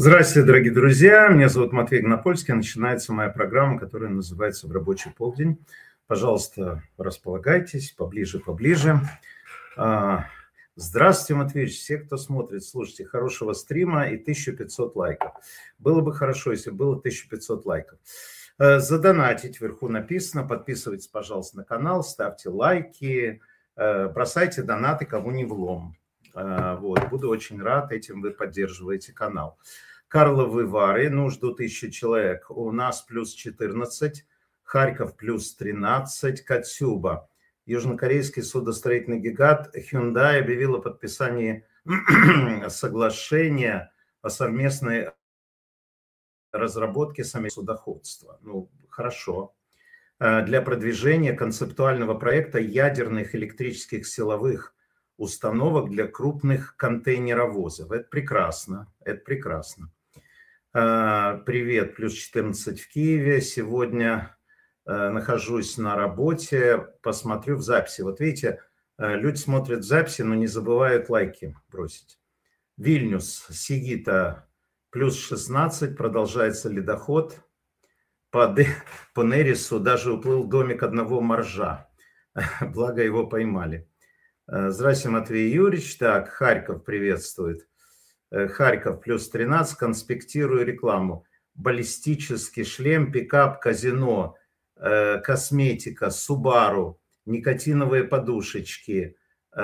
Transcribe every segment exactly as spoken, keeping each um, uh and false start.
Здравствуйте, дорогие друзья. Меня зовут Матвей Гнопольский. Начинается моя программа, которая называется «В рабочий полдень». Пожалуйста, располагайтесь поближе, поближе. Здравствуйте, Матвеевич. Все, кто смотрит, слушайте, хорошего стрима и тысяча пятьсот лайков. Было бы хорошо, если было тысяча пятьсот лайков. Задонатить вверху написано. Подписывайтесь, пожалуйста, на канал, ставьте лайки, бросайте донаты, кому не влом. Вот, буду очень рад, этим вы поддерживаете канал. Карловы Вары, ну, жду тысячи человек. У нас плюс четырнадцать, Харьков плюс тринадцать, Катюба. Южнокорейский судостроительный гигант Hyundai объявил о подписании соглашения о совместной разработке самого судоходства. Ну, хорошо. Для продвижения концептуального проекта ядерных электрических силовых установок для крупных контейнеровозов. Это прекрасно, это прекрасно. Привет, плюс четырнадцать в Киеве. Сегодня нахожусь на работе, посмотрю в записи. Вот видите, люди смотрят в записи, но не забывают лайки бросить. Вильнюс, Сигита, плюс шестнадцать, продолжается ледоход. По, Де, по Нерису даже уплыл домик одного моржа. Благо его поймали. Здравствуйте, Матвей Юрьевич. Так, Харьков приветствует. Харьков плюс тринадцать, конспектирую рекламу. Баллистический шлем, пикап, казино, косметика, Субару, никотиновые подушечки,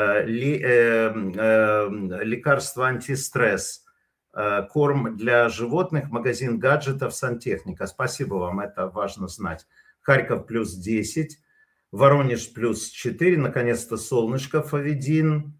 лекарства антистресс, корм для животных, магазин гаджетов, сантехника. Спасибо вам, это важно знать. Харьков плюс десять. Воронеж плюс четыре, наконец-то солнышко, Фавидин.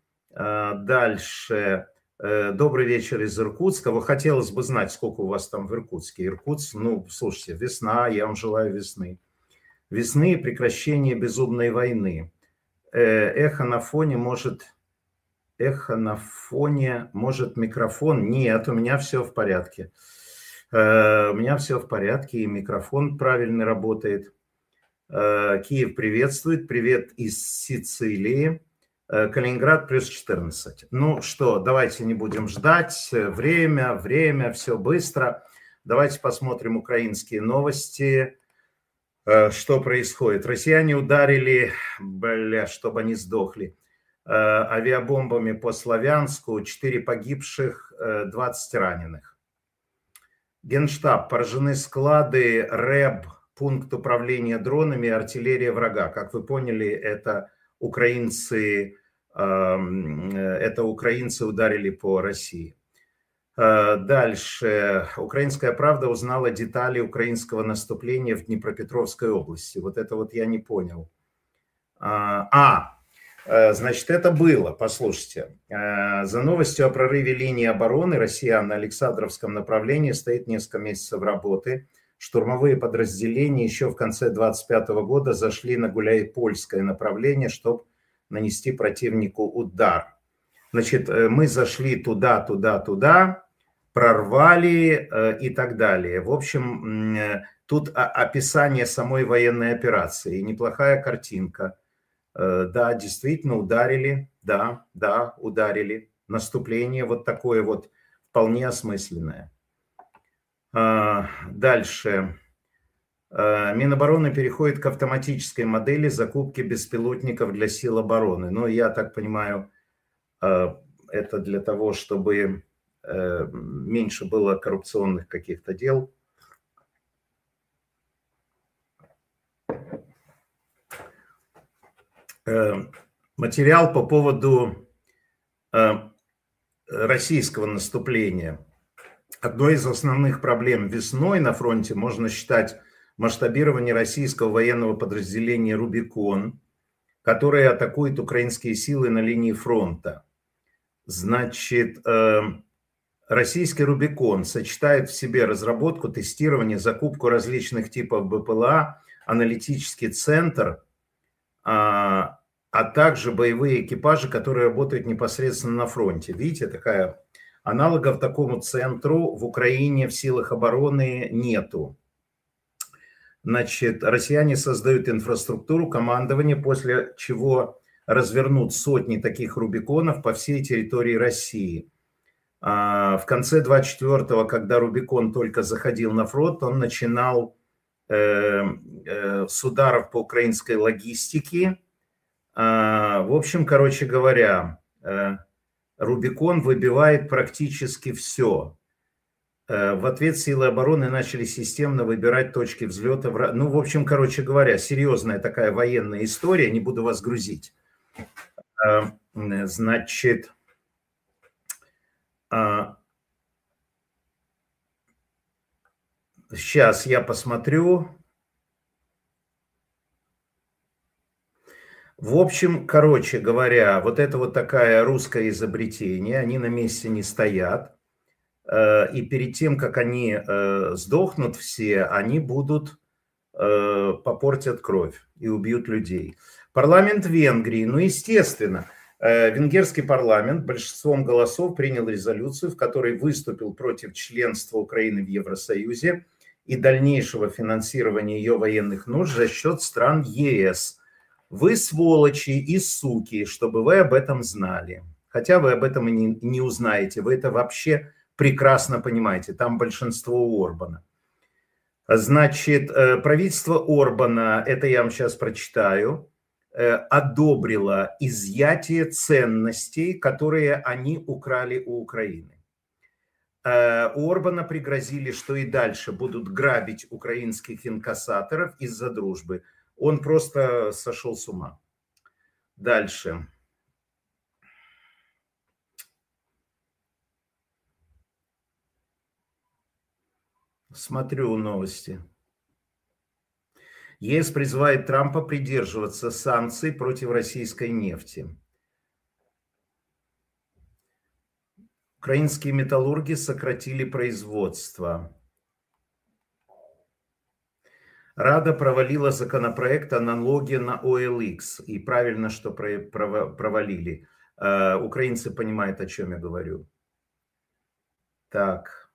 Дальше. Добрый вечер из Иркутска. Вот хотелось бы знать, сколько у вас там в Иркутске. Иркутск, ну, слушайте, весна, я вам желаю весны. Весны и прекращения безумной войны. Эхо на фоне может... Эхо на фоне может микрофон. Нет, у меня все в порядке. У меня все в порядке, и микрофон правильно работает. Киев приветствует. Привет из Сицилии. Калининград плюс четырнадцать. Ну что, давайте не будем ждать. Время, время, все быстро. Давайте посмотрим украинские новости. Что происходит? Россияне ударили, бля, чтобы они сдохли, авиабомбами по Славянску. четыре погибших, двадцать раненых. Генштаб. Поражены склады РЭБ, пункт управления дронами, артиллерия врага. Как вы поняли, это украинцы, это украинцы ударили по России. Дальше. Украинская правда узнала детали украинского наступления в Днепропетровской области. Вот это вот я не понял. А, значит, это было, послушайте. За новостью о прорыве линии обороны россиян на Александровском направлении стоит несколько месяцев работы. Штурмовые подразделения еще в конце двадцать пятого года зашли на Гуляйпольское направление, чтобы нанести противнику удар. Значит, мы зашли туда, туда, туда, прорвали и так далее. В общем, тут описание самой военной операции. Неплохая картинка. Да, действительно ударили, да, да, ударили. Наступление вот такое вот вполне осмысленное. Дальше. Минобороны переходит к автоматической модели закупки беспилотников для сил обороны. Но я так понимаю, это для того, чтобы меньше было коррупционных каких-то дел. Материал по поводу российского наступления. Одной из основных проблем весной на фронте можно считать масштабирование российского военного подразделения «Рубикон», которое атакует украинские силы на линии фронта. Значит, российский «Рубикон» сочетает в себе разработку, тестирование, закупку различных типов БПЛА, аналитический центр, а, а также боевые экипажи, которые работают непосредственно на фронте. Видите, такая... Аналогов такому центру в Украине в силах обороны нету. Значит, россияне создают инфраструктуру командования, после чего развернут сотни таких «Рубиконов» по всей территории России. В конце двадцать четвёртого, когда Рубикон только заходил на фронт, он начинал с ударов по украинской логистике. В общем, короче говоря, Рубикон выбивает практически все. В ответ силы обороны начали системно выбирать точки взлета. Ну, в общем, короче говоря, серьезная такая военная история, не буду вас грузить. Значит, сейчас я посмотрю. В общем, короче говоря, вот это вот такое русское изобретение, они на месте не стоят. И перед тем, как они сдохнут все, они будут попортят кровь и убьют людей. Парламент Венгрии, ну, естественно, венгерский парламент большинством голосов принял резолюцию, в которой выступил против членства Украины в Евросоюзе и дальнейшего финансирования ее военных нужд за счет стран ЕС. Вы сволочи и суки, чтобы вы об этом знали. Хотя вы об этом и не, не узнаете, вы это вообще прекрасно понимаете, там большинство у Орбана. Значит, правительство Орбана, это я вам сейчас прочитаю, одобрило изъятие ценностей, которые они украли у Украины. У Орбана пригрозили, что и дальше будут грабить украинских инкассаторов из-за дружбы. Он просто сошел с ума. Дальше. Смотрю новости. ЕС призывает Трампа придерживаться санкций против российской нефти. Украинские металлурги сократили производство. Рада провалила законопроект о налоге на о эл икс. И правильно, что провалили. Украинцы понимают, о чем я говорю. Так.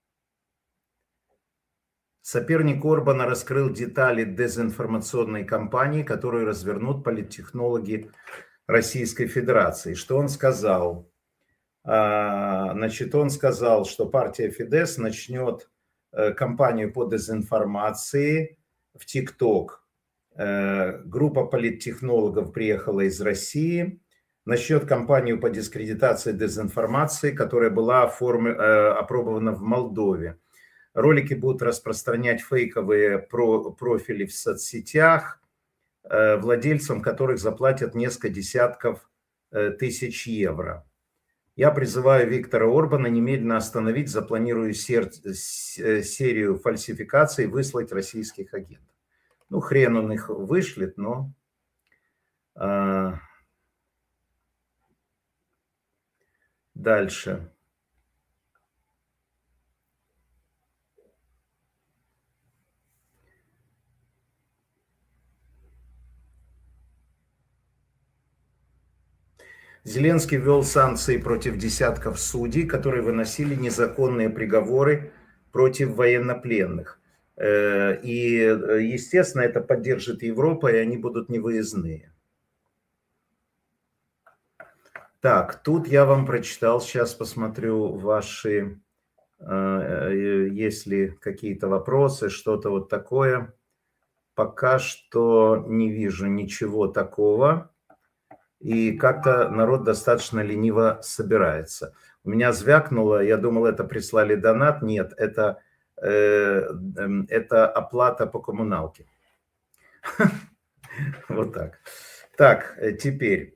Соперник Орбана раскрыл детали дезинформационной кампании, которую развернут политтехнологи Российской Федерации. Что он сказал? Значит, он сказал, что партия Фидesz начнет кампанию по дезинформации в ТикТок. Группа политтехнологов приехала из России, начнет кампанию по дискредитации дезинформации, которая была опробована в Молдове. Ролики будут распространять фейковые профили в соцсетях, владельцам которых заплатят несколько десятков тысяч евро. Я призываю Виктора Орбана немедленно остановить запланированную серию фальсификаций и выслать российских агентов. Ну, хрен он их вышлет, но... Дальше. Зеленский ввел санкции против десятков судей, которые выносили незаконные приговоры против военнопленных. И, естественно, это поддержит Европа, и они будут невыездные. Так, тут я вам прочитал, сейчас посмотрю ваши, есть ли какие-то вопросы, что-то вот такое. Пока что не вижу ничего такого. И как-то народ достаточно лениво собирается. У меня звякнуло, я думал, это прислали донат. Нет, это, э, это оплата по коммуналке. Вот так. Так, теперь.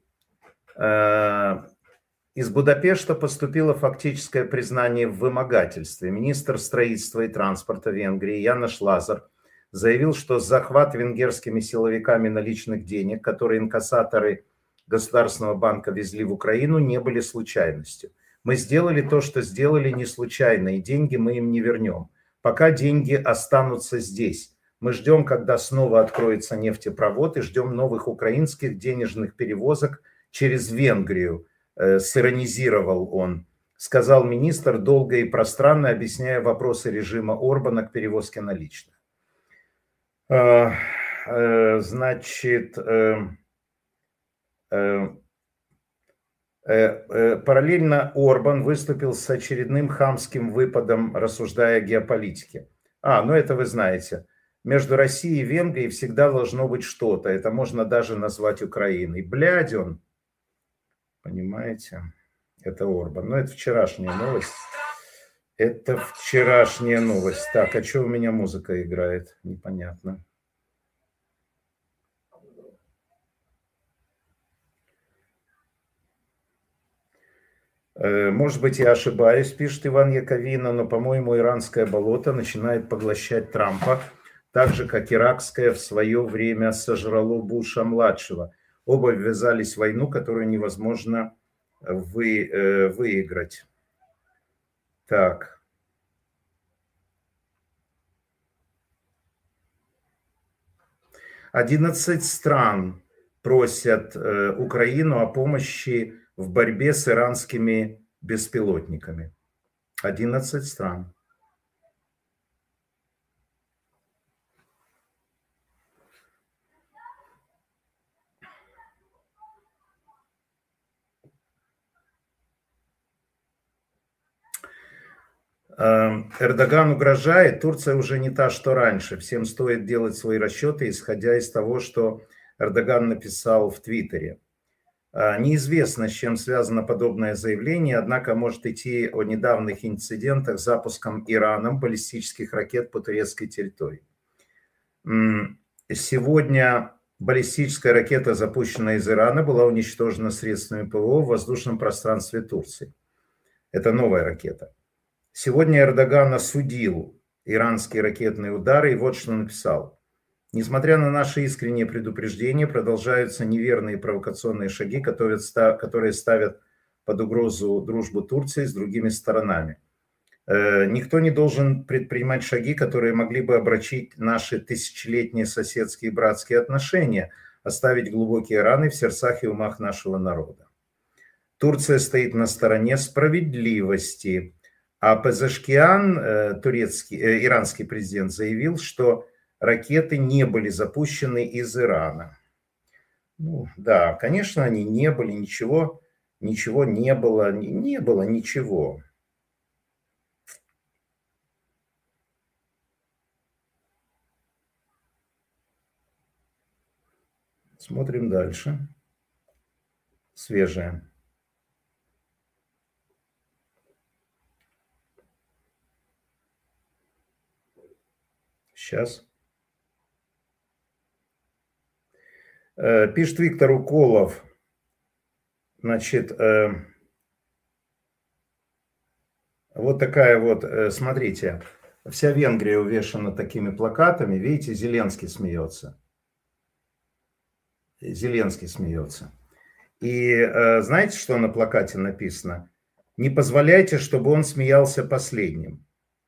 Из Будапешта поступило фактическое признание в вымогательстве. Министр строительства и транспорта Венгрии Янош Лазар заявил, что захват венгерскими силовиками наличных денег, которые инкассаторы Государственного банка везли в Украину, не были случайностью. Мы сделали то, что сделали не случайно, и деньги мы им не вернем. Пока деньги останутся здесь. Мы ждем, когда снова откроется нефтепровод, и ждем новых украинских денежных перевозок через Венгрию, э, сиронизировал он, сказал министр, долго и пространно объясняя вопросы режима Орбана к перевозке наличных. Э, э, значит... Э, Параллельно Орбан выступил с очередным хамским выпадом, рассуждая о геополитике. А, ну это вы знаете. Между Россией и Венгрией всегда должно быть что-то. Это можно даже назвать Украиной. Блядь он. Понимаете? Это Орбан. Но это вчерашняя новость. Это вчерашняя новость. Так, а что у меня музыка играет? Непонятно. Может быть, я ошибаюсь, пишет Иван Яковина, но, по-моему, иранское болото начинает поглощать Трампа, так же, как иракское в свое время сожрало Буша-младшего. Оба ввязались в войну, которую невозможно вы, э, выиграть. Так. одиннадцать стран просят э, Украину о помощи в борьбе с иранскими беспилотниками. одиннадцать стран. Эрдоган угрожает, Турция уже не та, что раньше. Всем стоит делать свои расчеты, исходя из того, что Эрдоган написал в Твиттере. Неизвестно, с чем связано подобное заявление, однако может идти о недавних инцидентах с запуском Ираном баллистических ракет по турецкой территории. Сегодня баллистическая ракета, запущенная из Ирана, была уничтожена средствами ПВО в воздушном пространстве Турции. Это новая ракета. Сегодня Эрдоган осудил иранские ракетные удары и вот что написал. Несмотря на наши искренние предупреждения, продолжаются неверные провокационные шаги, которые ставят под угрозу дружбу Турции с другими сторонами. Никто не должен предпринимать шаги, которые могли бы обрачить наши тысячелетние соседские и братские отношения, оставить глубокие раны в сердцах и умах нашего народа. Турция стоит на стороне справедливости. А Пезешкиан, турецкий, э, иранский президент, заявил, что ракеты не были запущены из Ирана. Ну, да, конечно, они не были, ничего, ничего не было, не, не было ничего. Смотрим дальше. Свежее. Сейчас. Пишет Виктор Уколов. Значит, вот такая вот, смотрите, вся Венгрия увешана такими плакатами. Видите, Зеленский смеется. Зеленский смеется. И знаете, что на плакате написано? Не позволяйте, чтобы он смеялся последним.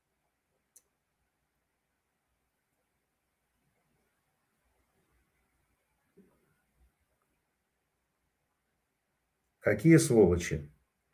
Какие сволочи.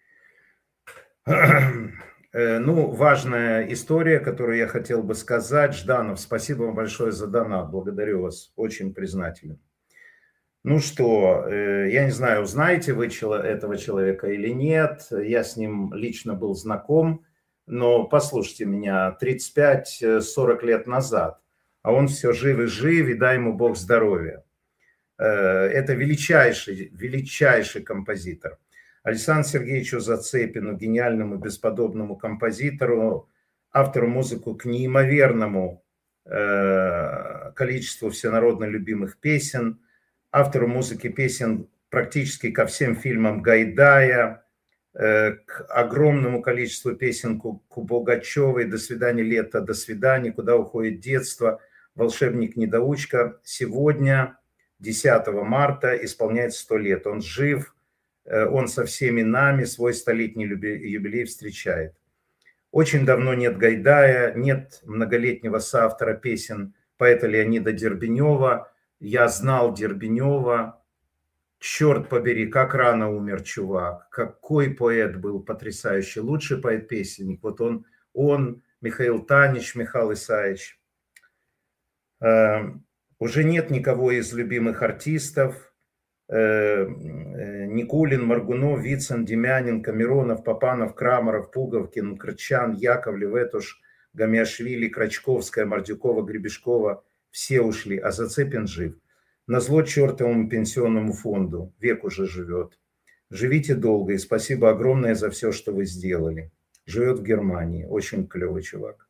Ну, важная история, которую я хотел бы сказать. Жданов, спасибо вам большое за донат. Благодарю вас. Очень признателен. Ну что, я не знаю, знаете вы этого человека или нет. Я с ним лично был знаком. Но послушайте меня, тридцать пять - сорок лет назад. А он все жив и жив, и дай ему Бог здоровья. Это величайший, величайший композитор. Александру Сергеевичу Зацепину, гениальному бесподобному композитору, автору музыки к неимоверному количеству всенародно любимых песен, автору музыки песен практически ко всем фильмам Гайдая, к огромному количеству песен к Пугачевой, «До свидания, лето», «До свидания», «Куда уходит детство», «Волшебник-недоучка». Сегодня, десятого марта, исполняется сто лет. Он жив, он со всеми нами свой столетний юбилей встречает. Очень давно нет Гайдая, нет многолетнего соавтора песен поэта Леонида Дербенева. Я знал Дербенева. Черт побери, как рано умер чувак. Какой поэт был потрясающий. Лучший поэт-песенник. Вот он, он, Михаил Танич, Михаил Исаевич. Уже нет никого из любимых артистов. Никулин, Моргунов, Вицин, Демяненко, Миронов, Попанов, Крамаров, Пуговкин, Крчан, Яковлев, Ветуш, Гамиашвили, Крачковская, Мордюкова, Гребешкова. Все ушли, а Зацепин жив. Назло чертовому пенсионному фонду. Век уже живет. Живите долго и спасибо огромное за все, что вы сделали. Живет в Германии. Очень клевый чувак.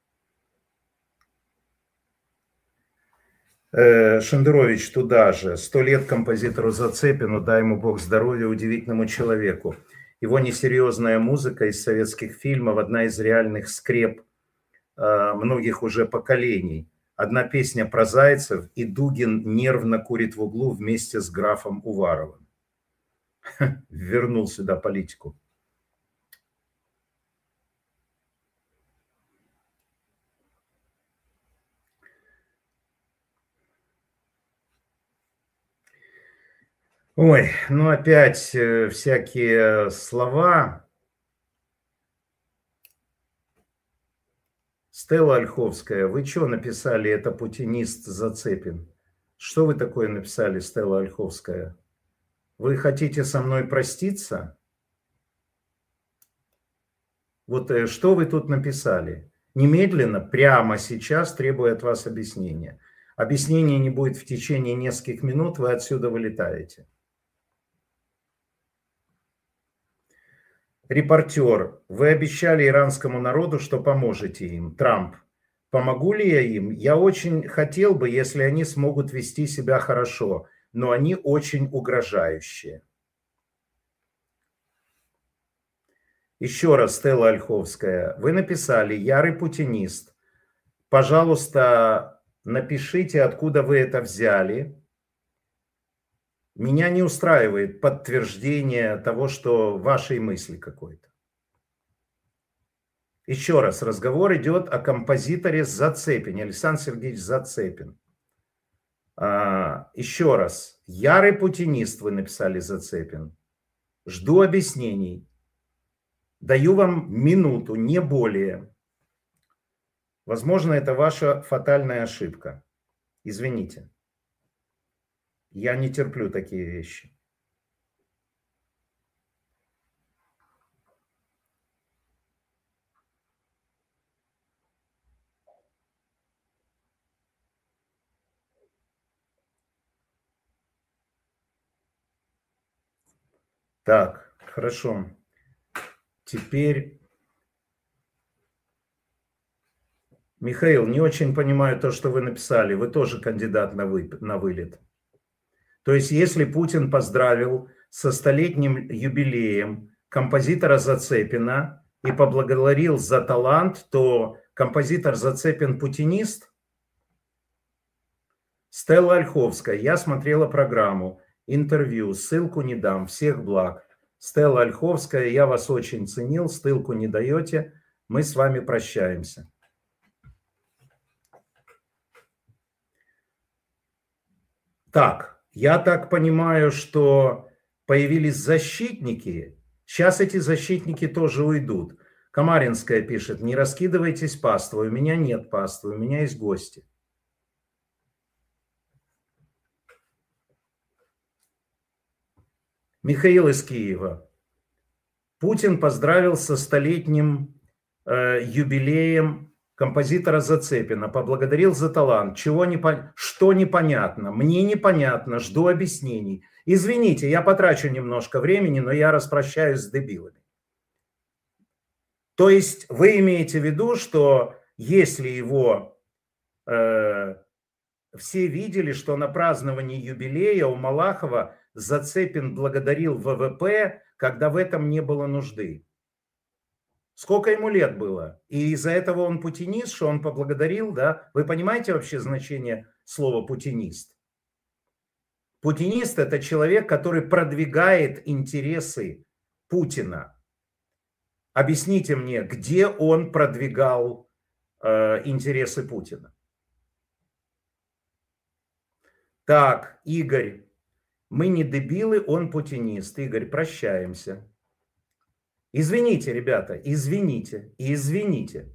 Шендерович туда же. Сто лет композитору Зацепину, дай ему Бог здоровья, удивительному человеку. Его несерьезная музыка из советских фильмов, одна из реальных скреп многих уже поколений. Одна песня про зайцев, и Дугин нервно курит в углу вместе с графом Уваровым. Вернул сюда политику. Ой, ну опять всякие слова. Стелла Ольховская, вы что написали, это путинист Зацепин? Что вы такое написали, Стелла Ольховская? Вы хотите со мной проститься? Вот что вы тут написали? Немедленно, прямо сейчас требую от вас объяснения. Объяснения не будет в течение нескольких минут, вы отсюда вылетаете. Репортер, вы обещали иранскому народу, что поможете им. Трамп, помогу ли я им? Я очень хотел бы, если они смогут вести себя хорошо, но они очень угрожающие. Еще раз, Стелла Ольховская, вы написали «Ярый путинист». Пожалуйста, напишите, откуда вы это взяли. Меня не устраивает подтверждение того, что вашей мысли какой-то. Еще раз, разговор идет о композиторе Зацепине, Александр Сергеевич Зацепин. А, еще раз, ярый путинист вы написали, Зацепин. Жду объяснений. Даю вам минуту, не более. Возможно, это ваша фатальная ошибка. Извините. Я не терплю такие вещи. Так, хорошо. Теперь... Михаил, не очень понимаю то, что вы написали. Вы тоже кандидат на, вы... на вылет. То есть, если Путин поздравил со столетним юбилеем композитора Зацепина и поблагодарил за талант, то композитор Зацепин путинист? Стелла Ольховская, я смотрела программу, интервью, ссылку не дам, всех благ. Стелла Ольховская, я вас очень ценил, ссылку не даете, мы с вами прощаемся. Так, я так понимаю, что появились защитники, сейчас эти защитники тоже уйдут. Камаринская пишет, не раскидывайтесь паствой, у меня нет паствы, у меня есть гости. Михаил из Киева. Путин поздравил со столетним э, юбилеем композитора Зацепина, поблагодарил за талант. Чего не по... Что непонятно? Мне непонятно, жду объяснений. Извините, я потрачу немножко времени, но я распрощаюсь с дебилами. То есть вы имеете в виду, что если его... Э, все видели, что на праздновании юбилея у Малахова Зацепин благодарил ВВП, когда в этом не было нужды. Сколько ему лет было? И из-за этого он путинист, что он поблагодарил, да? Вы понимаете вообще значение слова путинист? Путинист – это человек, который продвигает интересы Путина. Объясните мне, где он продвигал э, интересы Путина? Так, Игорь, мы не дебилы, он путинист. Игорь, прощаемся. Извините, ребята, извините, извините.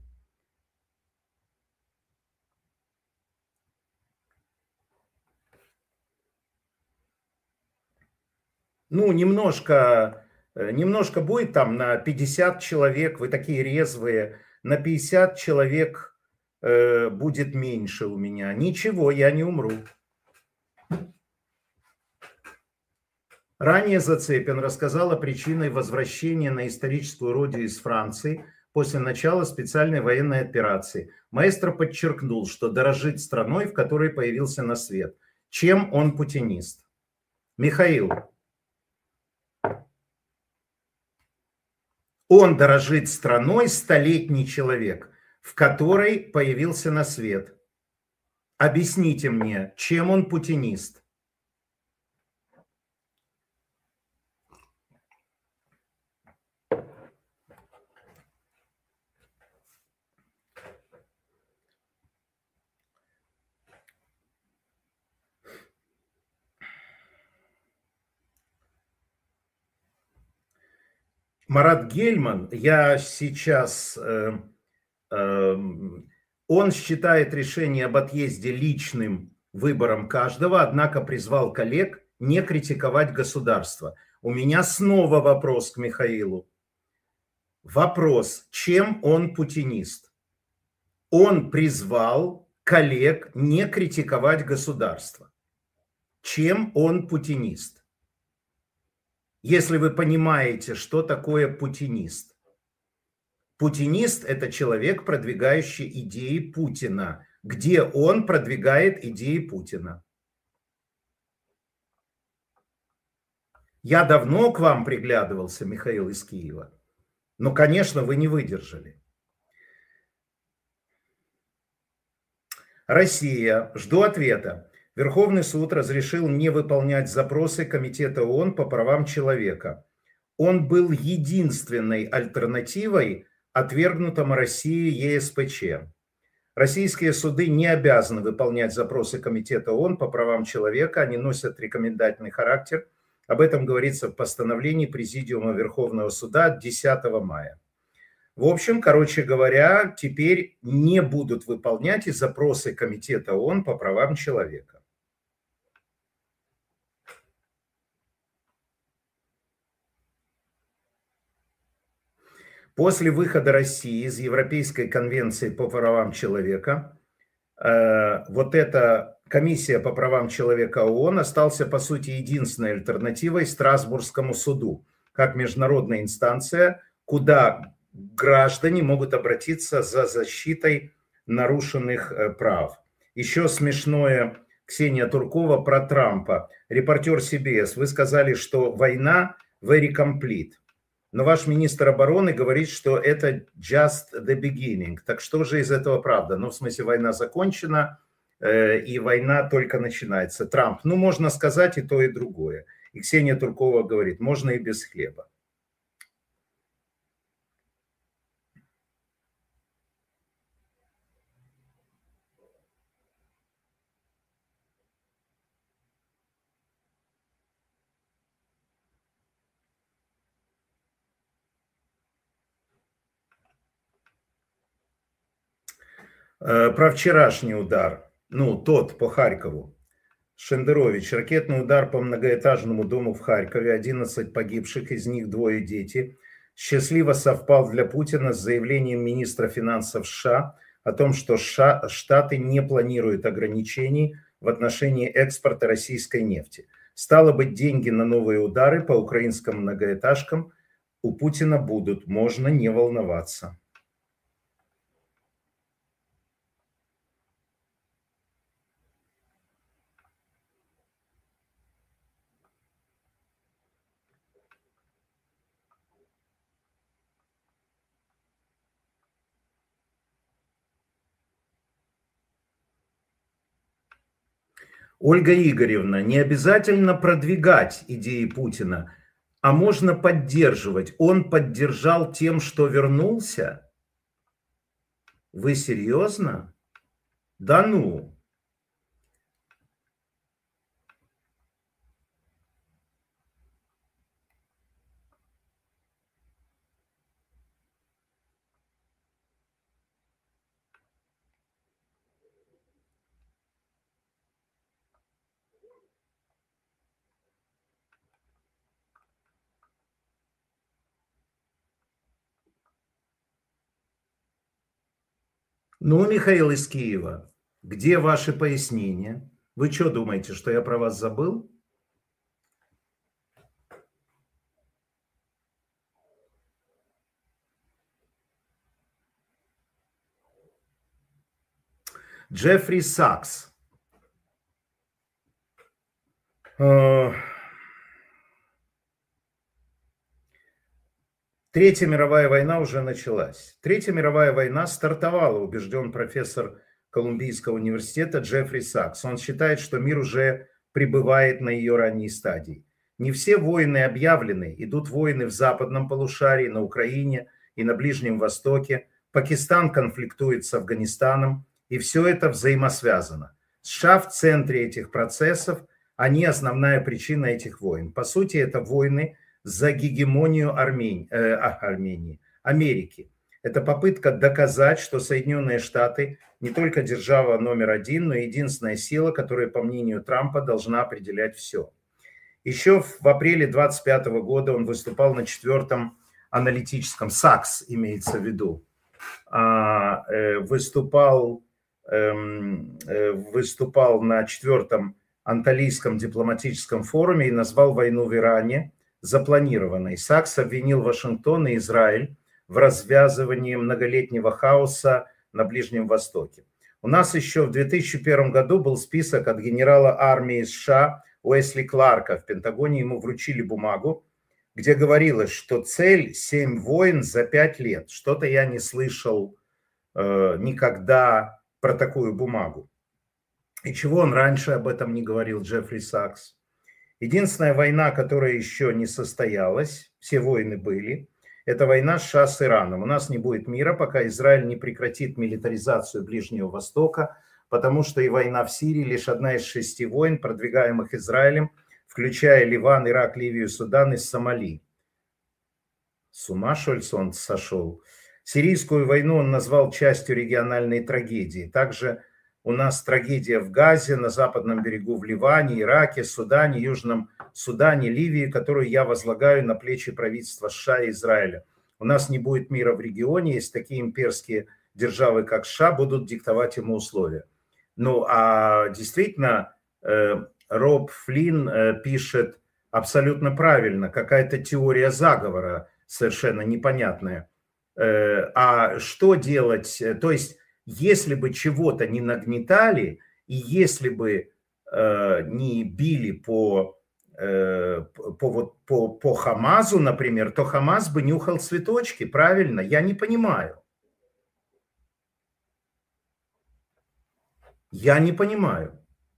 Ну, немножко, э, немножко будет там на пятьдесят человек, вы такие резвые, на пятьдесят человек э, будет меньше у меня. Ничего, я не умру. Ранее Зацепин рассказал о причине возвращения на историческую родину из Франции после начала специальной военной операции. Маэстро подчеркнул, что дорожит страной, в которой появился на свет. Чем он путинист? Михаил. Он дорожит страной, столетний человек, в которой появился на свет. Объясните мне, чем он путинист? Марат Гельман, я сейчас, э, э, он считает решение об отъезде личным выбором каждого, однако призвал коллег не критиковать государство. У меня снова вопрос к Михаилу. Вопрос, чем он путинист? Он призвал коллег не критиковать государство. Чем он путинист? Если вы понимаете, что такое путинист. Путинист – это человек, продвигающий идеи Путина. Где он продвигает идеи Путина? Я давно к вам приглядывался, Михаил из Киева. Но, конечно, вы не выдержали. Россия. Жду ответа. Верховный суд разрешил не выполнять запросы Комитета ООН по правам человека. Он был единственной альтернативой отвергнутому России ЕСПЧ. Российские суды не обязаны выполнять запросы Комитета ООН по правам человека, они носят рекомендательный характер. Об этом говорится в постановлении Президиума Верховного суда от десятого мая. В общем, короче говоря, теперь не будут выполнять и запросы Комитета ООН по правам человека. После выхода России из Европейской конвенции по правам человека, э, вот эта комиссия по правам человека ООН остался, по сути, единственной альтернативой Страсбургскому суду, как международная инстанция, куда граждане могут обратиться за защитой нарушенных э, прав. Еще смешное, Ксения Туркова, про Трампа. Репортер си би эс, вы сказали, что война very complete. Но ваш министр обороны говорит, что это just the beginning. Так что же из этого правда? Ну, в смысле, война закончена, э, и война только начинается. Трамп, ну, можно сказать и то, и другое. И Ксения Туркова говорит, можно и без хлеба. Э, про вчерашний удар, ну, тот по Харькову. Шендерович, ракетный удар по многоэтажному дому в Харькове, одиннадцать погибших, из них двое дети, счастливо совпал для Путина с заявлением министра финансов США о том, что США, Штаты не планируют ограничений в отношении экспорта российской нефти. Стало быть, деньги на новые удары по украинским многоэтажкам у Путина будут, можно не волноваться. Ольга Игоревна, не обязательно продвигать идеи Путина, а можно поддерживать. Он поддержал тем, что вернулся? Вы серьезно? Да ну. Ну, Михаил из Киева, где ваши пояснения? Вы что думаете, что я про вас забыл? Джеффри Сакс. Третья мировая война уже началась. Третья мировая война стартовала, убежден профессор Колумбийского университета Джеффри Сакс. Он считает, что мир уже пребывает на ее ранней стадии. Не все войны объявлены. Идут войны в западном полушарии, на Украине и на Ближнем Востоке. Пакистан конфликтует с Афганистаном. И все это взаимосвязано. США в центре этих процессов. Они основная причина этих войн. По сути, это войны за гегемонию Армень, э, Армении, Америки. Это попытка доказать, что Соединенные Штаты не только держава номер один, но и единственная сила, которая, по мнению Трампа, должна определять все. Еще в апреле двадцать пятого года он выступал на четвертом аналитическом, САКС имеется в виду, выступал, выступал на четвертом Анталийском дипломатическом форуме и назвал войну в Иране запланированной. Сакс обвинил Вашингтон и Израиль в развязывании многолетнего хаоса на Ближнем Востоке. У нас еще в две тысячи первом году был список от генерала армии США Уэсли Кларка. В Пентагоне ему вручили бумагу, где говорилось, что цель семь войн за пять лет. Что-то я не слышал э, никогда про такую бумагу. И чего он раньше об этом не говорил, Джеффри Сакс? Единственная война, которая еще не состоялась, все войны были, это война США с Ираном. У нас не будет мира, пока Израиль не прекратит милитаризацию Ближнего Востока, потому что и война в Сирии лишь одна из шести войн, продвигаемых Израилем, включая Ливан, Ирак, Ливию, Судан и Сомали. С ума, Шольц, он сошел. Сирийскую войну он назвал частью региональной трагедии. Также у нас трагедия в Газе, на западном берегу в Ливане, Ираке, Судане, Южном Судане, Ливии, которую я возлагаю на плечи правительства США и Израиля. У нас не будет мира в регионе, если такие имперские державы, как США, будут диктовать ему условия. Ну, а действительно, Роб Флинн пишет абсолютно правильно, какая-то теория заговора совершенно непонятная. А что делать? То есть, если бы чего-то не нагнетали, и если бы э, не били по, э, по, вот, по, по Хамазу, например, то Хамас бы нюхал цветочки, правильно? Я не понимаю. Я не понимаю.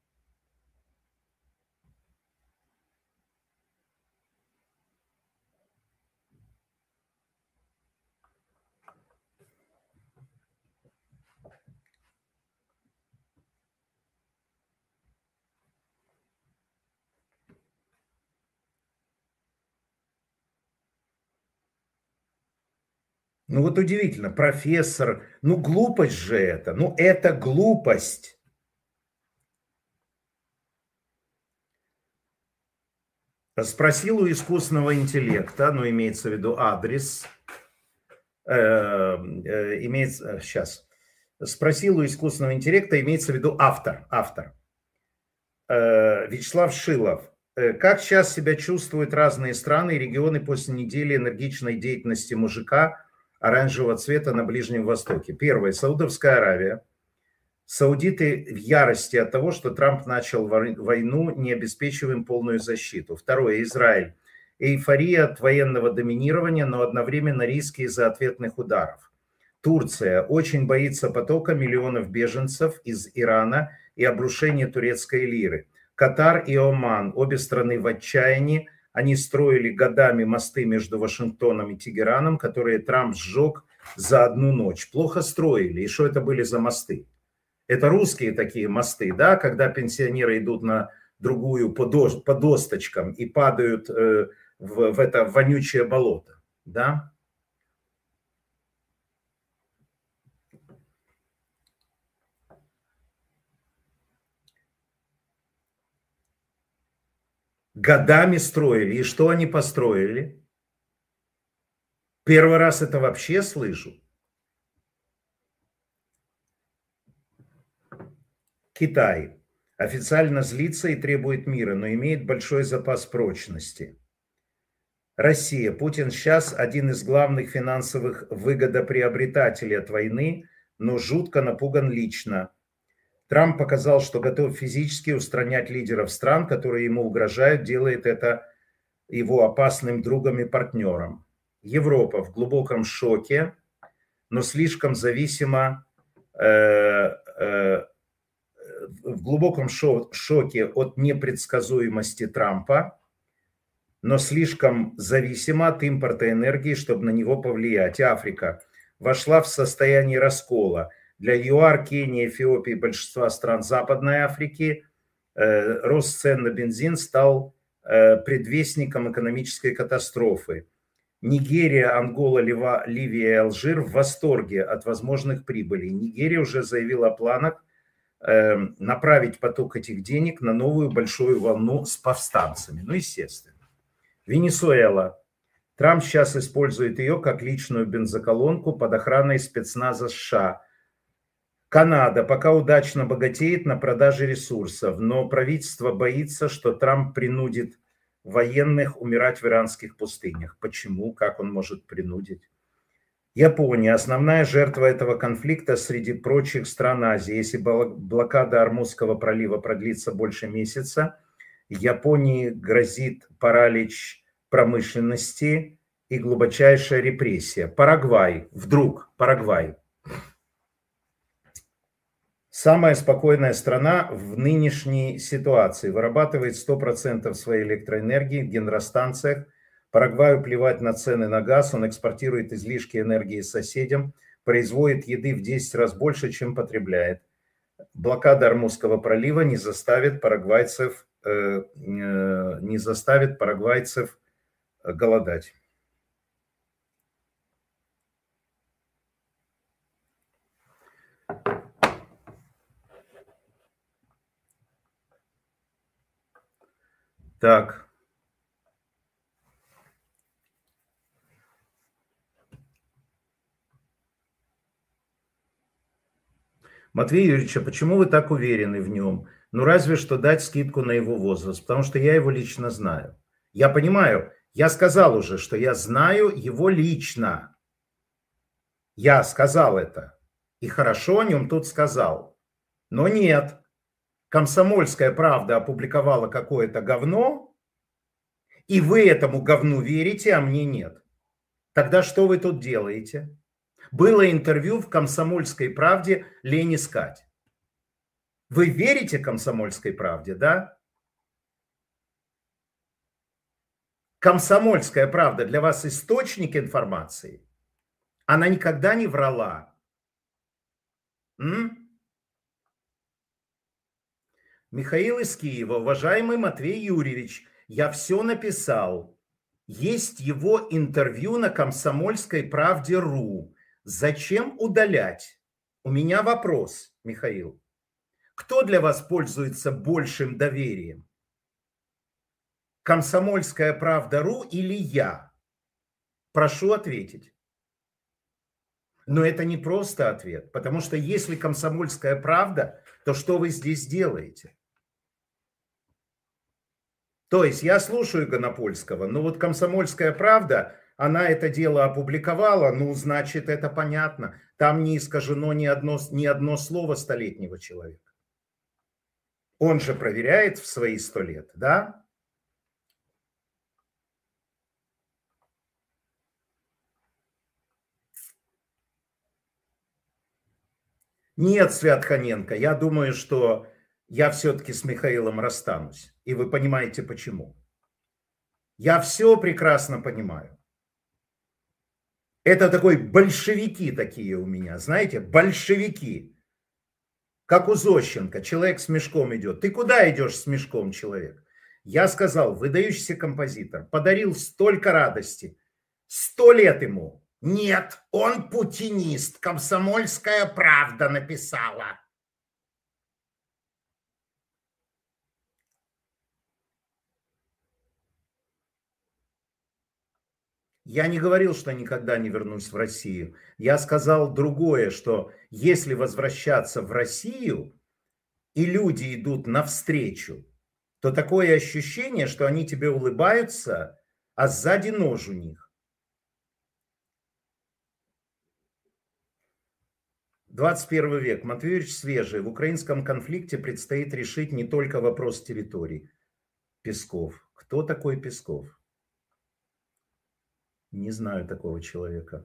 Ну вот удивительно, профессор, ну глупость же это, ну это глупость. Спросил у искусственного интеллекта, ну имеется в виду адрес, э, э, имеется, сейчас, спросил у искусственного интеллекта, имеется в виду автор, автор, э, Вячеслав Шилов. Как сейчас себя чувствуют разные страны и регионы после недели энергичной деятельности мужика оранжевого цвета на Ближнем Востоке? Первое. Саудовская Аравия. Саудиты в ярости от того, что Трамп начал войну, не обеспечивая им полную защиту. Второе. Израиль. Эйфория от военного доминирования, но одновременно риски из-за ответных ударов. Турция очень боится потока миллионов беженцев из Ирана и обрушения турецкой лиры. Катар и Оман, обе страны в отчаянии. Они строили годами мосты между Вашингтоном и Тегераном, которые Трамп сжег за одну ночь. Плохо строили. И что это были за мосты? Это русские такие мосты, да, когда пенсионеры идут на другую по, до, по досточкам и падают э, в, в это вонючее болото, да? Годами строили. И что они построили? Первый раз это вообще слышу. Китай официально злится и требует мира, но имеет большой запас прочности. Россия. Путин сейчас один из главных финансовых выгодоприобретателей от войны, но жутко напуган лично. Трамп показал, что готов физически устранять лидеров стран, которые ему угрожают, делает это его опасным другом и партнером. Европа в глубоком шоке, но слишком зависима, э, э, в глубоком шо, шоке от непредсказуемости Трампа, но слишком зависима от импорта энергии, чтобы на него повлиять. Африка вошла в состояние раскола. Для ЮАР, Кении, Эфиопии и большинства стран Западной Африки э, рост цен на бензин стал э, предвестником экономической катастрофы. Нигерия, Ангола, Лива, Ливия и Алжир в восторге от возможных прибылей. Нигерия уже заявила о планах э, направить поток этих денег на новую большую волну с повстанцами. Ну, естественно. Венесуэла. Трамп сейчас использует ее как личную бензоколонку под охраной спецназа США. Канада пока удачно богатеет на продаже ресурсов, но правительство боится, что Трамп принудит военных умирать в иранских пустынях. Почему? Как он может принудить? Япония. Основная жертва этого конфликта среди прочих стран Азии. Если блокада Ормузского пролива продлится больше месяца, Японии грозит паралич промышленности и глубочайшая репрессия. Парагвай. Вдруг Парагвай. Самая спокойная страна в нынешней ситуации. Вырабатывает сто процентов своей электроэнергии в гидростанциях. Парагваю плевать на цены на газ. Он экспортирует излишки энергии соседям. Производит еды в десять раз больше, чем потребляет. Блокада Ормузского пролива не заставит парагвайцев, э, э, не заставит парагвайцев голодать. Так. Матвей Юрьевич, а почему вы так уверены в нем? Ну, разве что дать скидку на его возраст, потому что я его лично знаю. Я понимаю, я сказал уже, что я знаю его лично. Я сказал это. И хорошо о нем тут сказал. Но нет. Комсомольская правда опубликовала какое-то говно, и вы этому говну верите, а мне нет. Тогда что вы тут делаете? Было интервью в «Комсомольской правде» лень искать. Вы верите «Комсомольской правде», да? «Комсомольская правда» для вас источник информации? Она никогда не врала. М? Михаил из Киева. Уважаемый Матвей Юрьевич, я все написал. Есть его интервью на «Комсомольской правде.ру». Зачем удалять? У меня вопрос, Михаил. Кто для вас пользуется большим доверием? «Комсомольская правда.ру» или я? Прошу ответить. Но это не просто ответ, потому что если «Комсомольская правда», то что вы здесь делаете? То есть я слушаю Гонопольского, но вот «Комсомольская правда», она это дело опубликовала, ну, значит, это понятно. Там не искажено ни одно, ни одно слово столетнего человека. Он же проверяет в свои сто лет, да? Нет, Свят-Хоненко, я думаю, что я все-таки с Михаилом расстанусь. И вы понимаете, почему. Я все прекрасно понимаю. Это такой большевики такие у меня, знаете, большевики. Как у Зощенко, человек с мешком идет. Ты куда идешь с мешком, человек? Я сказал, выдающийся композитор, подарил столько радости. Сто лет ему. Нет, он путинист, «Комсомольская правда» написала. Я не говорил, что никогда не вернусь в Россию. Я сказал другое, что если возвращаться в Россию, и люди идут навстречу, то такое ощущение, что они тебе улыбаются, а сзади нож у них. двадцать первый век. Матвей Юрьевич свежий. В украинском конфликте предстоит решить не только вопрос территорий. Песков. Кто такой Песков? Не знаю такого человека.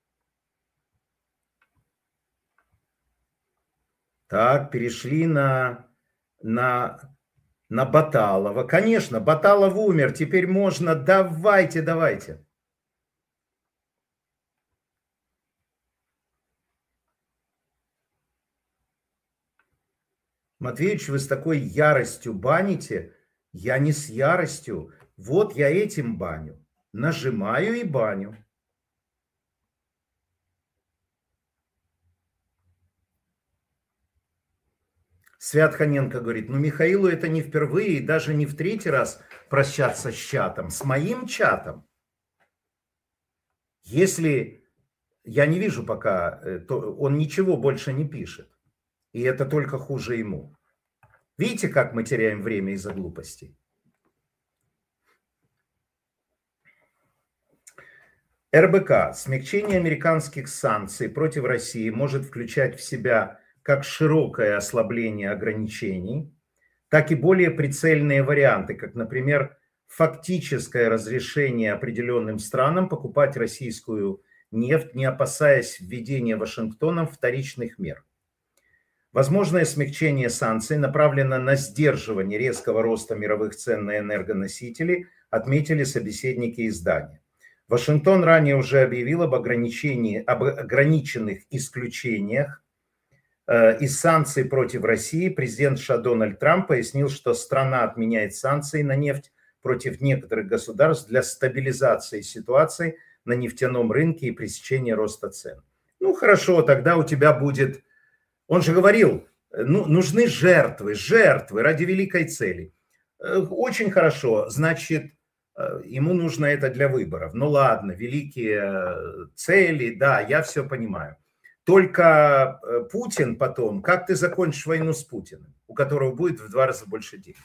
Так, перешли на, на, на Баталова. Конечно, Баталов умер. Теперь можно. Давайте, давайте. Матвеевич, вы с такой яростью баните. Я не с яростью. Вот я этим баню. Нажимаю и баню. Свят Ханенко говорит, ну Михаилу это не впервые и даже не в третий раз прощаться с чатом. С моим чатом. Если я не вижу пока, то он ничего больше не пишет. И это только хуже ему. Видите, как мы теряем время из-за глупостей? эр бэ ка. Смягчение американских санкций против России может включать в себя как широкое ослабление ограничений, так и более прицельные варианты, как, например, фактическое разрешение определенным странам покупать российскую нефть, не опасаясь введения Вашингтоном вторичных мер. Возможное смягчение санкций направлено на сдерживание резкого роста мировых цен на энергоносители, отметили собеседники издания. Вашингтон ранее уже объявил об, ограничении, об ограниченных исключениях э, из санкций против России. Президент США Дональд Трамп пояснил, что страна отменяет санкции на нефть против некоторых государств для стабилизации ситуации на нефтяном рынке и пресечения роста цен. Ну хорошо, тогда у тебя будет... Он же говорил, ну, нужны жертвы, жертвы ради великой цели. Очень хорошо, значит, ему нужно это для выборов. Ну ладно, великие цели, да, я все понимаю. Только Путин потом, как ты закончишь войну с Путиным, у которого будет в два раза больше денег?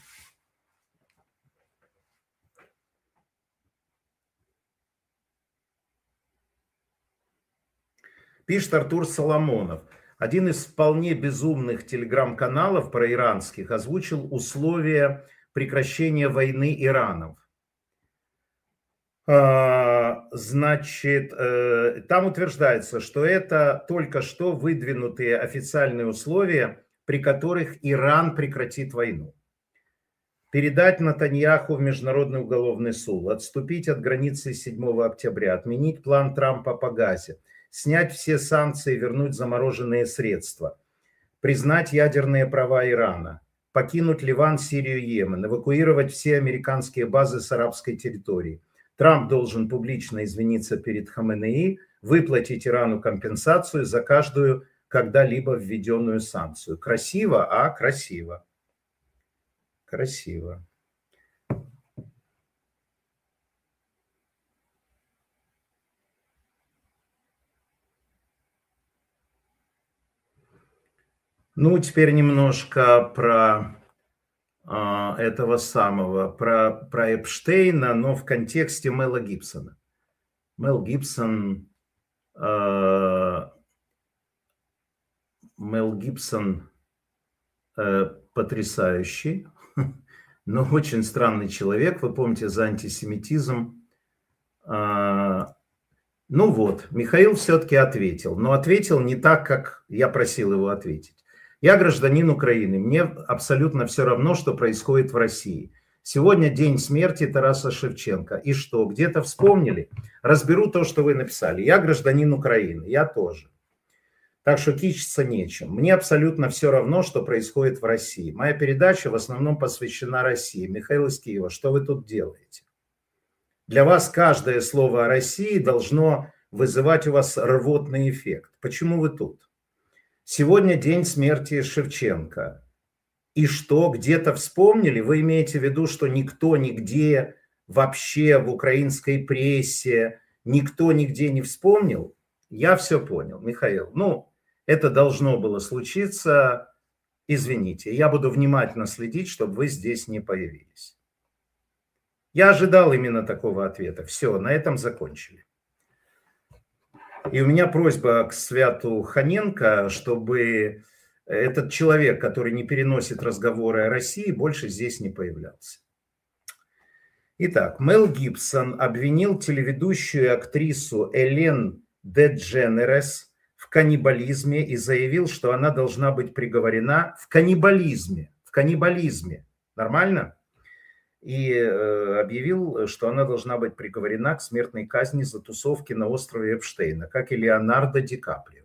Пишет Артур Соломонов. Один из вполне безумных телеграм-каналов проиранских озвучил условия прекращения войны Иранов. Значит, там утверждается, что это только что выдвинутые официальные условия, при которых Иран прекратит войну. Передать Нетаньяху в Международный уголовный суд, отступить от границы седьмого октября, отменить план Трампа по Газе, снять все санкции, вернуть замороженные средства, признать ядерные права Ирана, покинуть Ливан, Сирию, Йемен, эвакуировать все американские базы с арабской территории. Трамп должен публично извиниться перед Хаменеи, выплатить Ирану компенсацию за каждую когда-либо введенную санкцию. Красиво, а красиво. Красиво. Ну, теперь немножко про э, этого самого, про, про Эпштейна, но в контексте Мэла Гибсона. Мэл Гибсон, э, Мэл Гибсон э, потрясающий, но очень странный человек. Вы помните за антисемитизм. Э, ну вот, Михаил все-таки ответил, но ответил не так, как я просил его ответить. Я гражданин Украины, мне абсолютно все равно, что происходит в России. Сегодня день смерти Тараса Шевченко. И что, где-то вспомнили? Разберу то, что вы написали. Я гражданин Украины, я тоже. Так что кичиться нечем. Мне абсолютно все равно, что происходит в России. Моя передача в основном посвящена России. Михаил из Киева, что вы тут делаете? Для вас каждое слово о России должно вызывать у вас рвотный эффект. Почему вы тут? Сегодня день смерти Шевченко. И что, где-то вспомнили? Вы имеете в виду, что никто нигде вообще в украинской прессе, никто нигде не вспомнил? Я все понял, Михаил. Ну, это должно было случиться Извините, я буду внимательно следить, чтобы вы здесь не появились. Я ожидал именно такого ответа. Все, на этом закончили. И у меня просьба к Святу Ханенко, чтобы этот человек, который не переносит разговоры о России, больше здесь не появлялся. Итак, Мел Гибсон обвинил телеведущую и актрису Элен Дедженерес в каннибализме и заявил, что она должна быть приговорена в каннибализме. В каннибализме. Нормально? И э, объявил, что она должна быть приговорена к смертной казни за тусовки на острове Эпштейна, как и Леонардо Ди Каприо.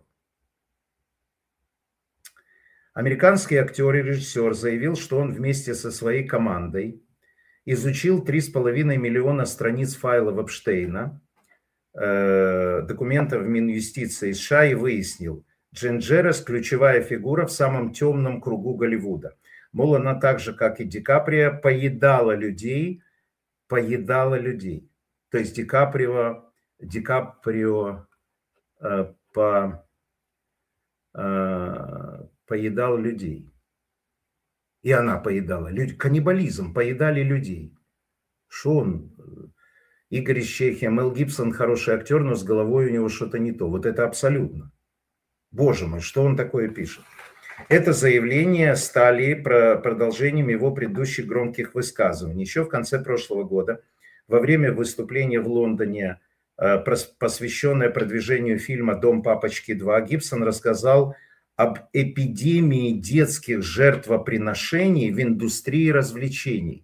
Американский актер и режиссер заявил, что он вместе со своей командой изучил три с половиной миллиона страниц файлов Эпштейна, э, документов Минюстиции США, и выяснил, Дженджерес – ключевая фигура в самом темном кругу Голливуда. Мол, она так же, как и Ди Каприо, поедала людей, поедала людей. То есть Ди Каприо, Ди Каприо э, по, э, поедал людей. И она поедала. Люди, каннибализм, поедали людей. Шо он? Игорь из Чехии, Мел Гибсон хороший актер, но с головой у него что-то не то. Вот это абсолютно. Боже мой, что он такое пишет? Это заявления стали продолжением его предыдущих громких высказываний. Еще в конце прошлого года, во время выступления в Лондоне, посвященное продвижению фильма «Дом папочки два», Гибсон рассказал об эпидемии детских жертвоприношений в индустрии развлечений.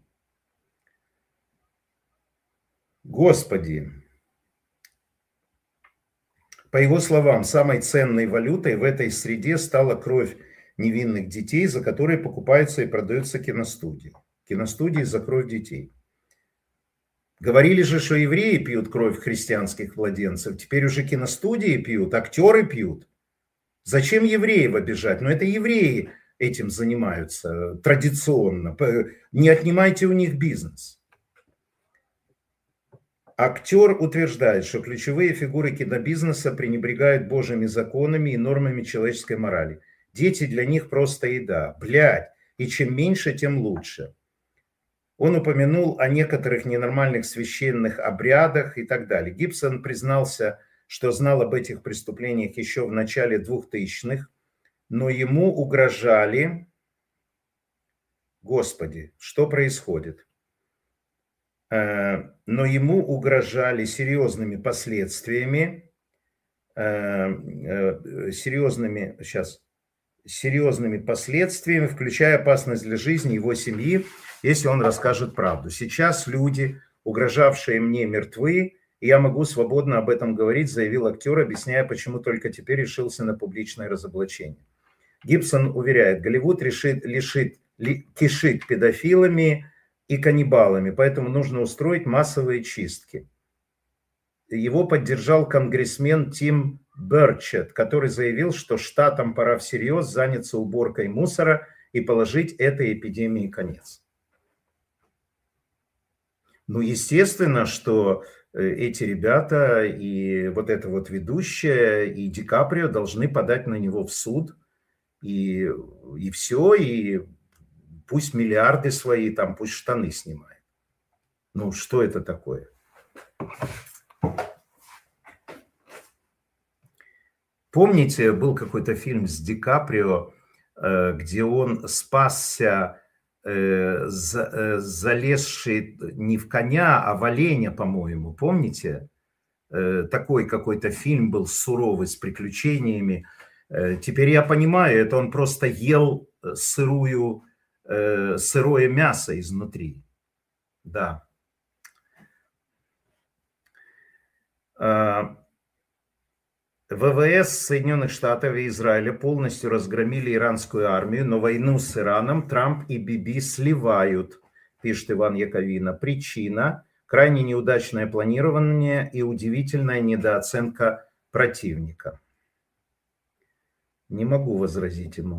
Господи! По его словам, самой ценной валютой в этой среде стала кровь невинных детей, за которые покупаются и продаются киностудии. Киностудии за кровь детей. Говорили же, что евреи пьют кровь христианских младенцев. Теперь уже киностудии пьют, актеры пьют. Зачем евреев обижать? Но это евреи этим занимаются традиционно. Не отнимайте у них бизнес. Актер утверждает, что ключевые фигуры кинобизнеса пренебрегают божьими законами и нормами человеческой морали. Дети для них просто еда. Блядь. И чем меньше, тем лучше. Он упомянул о некоторых ненормальных священных обрядах и так далее. Гибсон признался, что знал об этих преступлениях еще в начале двухтысячных, но ему угрожали... Господи, что происходит? Но ему угрожали серьезными последствиями, серьезными, сейчас, серьезными последствиями, включая опасность для жизни его семьи, если он расскажет правду. Сейчас люди, угрожавшие мне, мертвы, и я могу свободно об этом говорить, заявил актер, объясняя, почему только теперь решился на публичное разоблачение. Гибсон уверяет, Голливуд решит, лишит, ли, кишит педофилами и каннибалами, поэтому нужно устроить массовые чистки. Его поддержал конгрессмен Тим Берчет, который заявил, что штатам пора всерьез заняться уборкой мусора и положить этой эпидемии конец. Ну, естественно, что эти ребята и вот эта вот ведущая, и Ди Каприо должны подать на него в суд, и, и все, и пусть миллиарды свои, там, пусть штаны снимает. Ну, что это такое? Помните, был какой-то фильм с Ди Каприо, где он спасся, залезший не в коня, а в оленя, по-моему. Помните? Такой какой-то фильм был суровый, с приключениями. Теперь я понимаю, это он просто ел сырую, сырое мясо изнутри. Да. ВВС Соединенных Штатов и Израиля полностью разгромили иранскую армию, но войну с Ираном Трамп и Биби сливают, пишет Иван Яковина. Причина – крайне неудачное планирование и удивительная недооценка противника. Не могу возразить ему.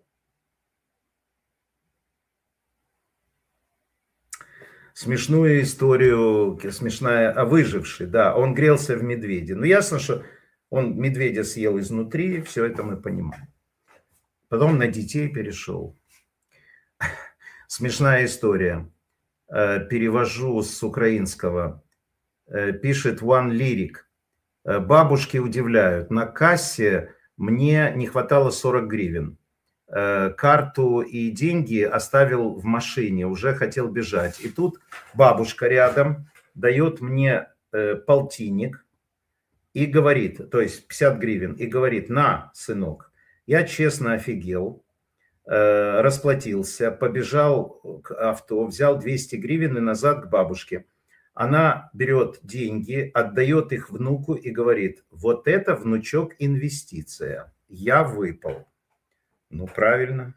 Смешную историю, смешная, о выжившей, да, он грелся в медведе. Ну, ясно, что он медведя съел изнутри, все это мы понимаем. потом на детей перешел. Смешная история. Перевожу с украинского. Пишет One Lyric. Бабушки удивляют. На кассе мне не хватало сорок гривен. Карту и деньги оставил в машине, уже хотел бежать. И тут бабушка рядом дает мне полтинник и говорит, то есть пятьдесят гривен, и говорит: на, сынок. Я честно офигел, расплатился, побежал к авто, взял двести гривен и назад к бабушке. Она берет деньги, отдает их внуку и говорит: вот это, внучок, инвестиция. Я выпал. Ну, правильно.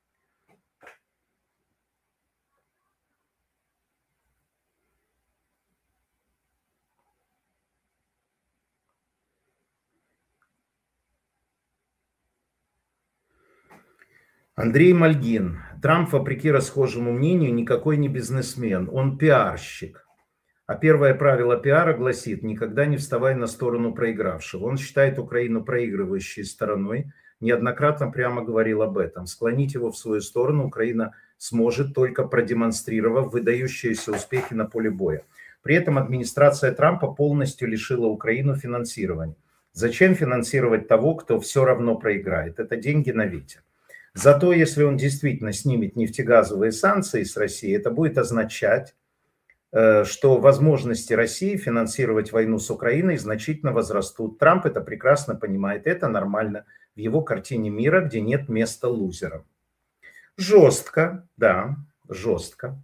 Андрей Мальгин. Трамп, вопреки расхожему мнению, никакой не бизнесмен, он пиарщик. А первое правило пиара гласит: никогда не вставай на сторону проигравшего. Он считает Украину проигрывающей стороной. Неоднократно прямо говорил об этом. Склонить его в свою сторону Украина сможет, только продемонстрировав выдающиеся успехи на поле боя. При этом администрация Трампа полностью лишила Украину финансирования. Зачем финансировать того, кто все равно проиграет? Это деньги на ветер. Зато если он действительно снимет нефтегазовые санкции с России, это будет означать, что возможности России финансировать войну с Украиной значительно возрастут. Трамп это прекрасно понимает, это нормально в его картине мира, где нет места лузерам. Жестко, да, жестко.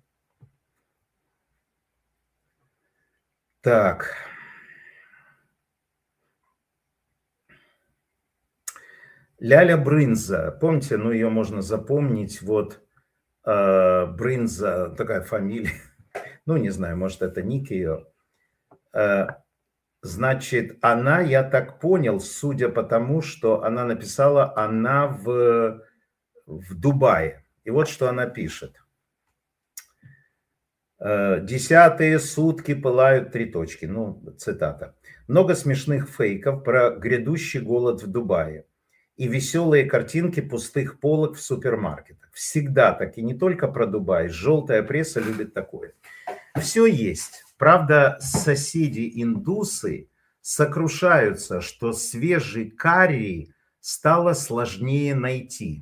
Так. Ляля Брынза, помните, ну ее можно запомнить, вот э, Брынза, такая фамилия. Ну, не знаю, может, это ник ее. Значит, она, я так понял, судя по тому, что она написала, она в, в Дубае. И вот что она пишет. Десятые сутки пылают три точки. Ну, цитата. Много смешных фейков про грядущий голод в Дубае. И веселые картинки пустых полок в супермаркетах. Всегда так, и не только про Дубай. Желтая пресса любит такое. Все есть. Правда, соседи-индусы сокрушаются, что свежий карри стало сложнее найти.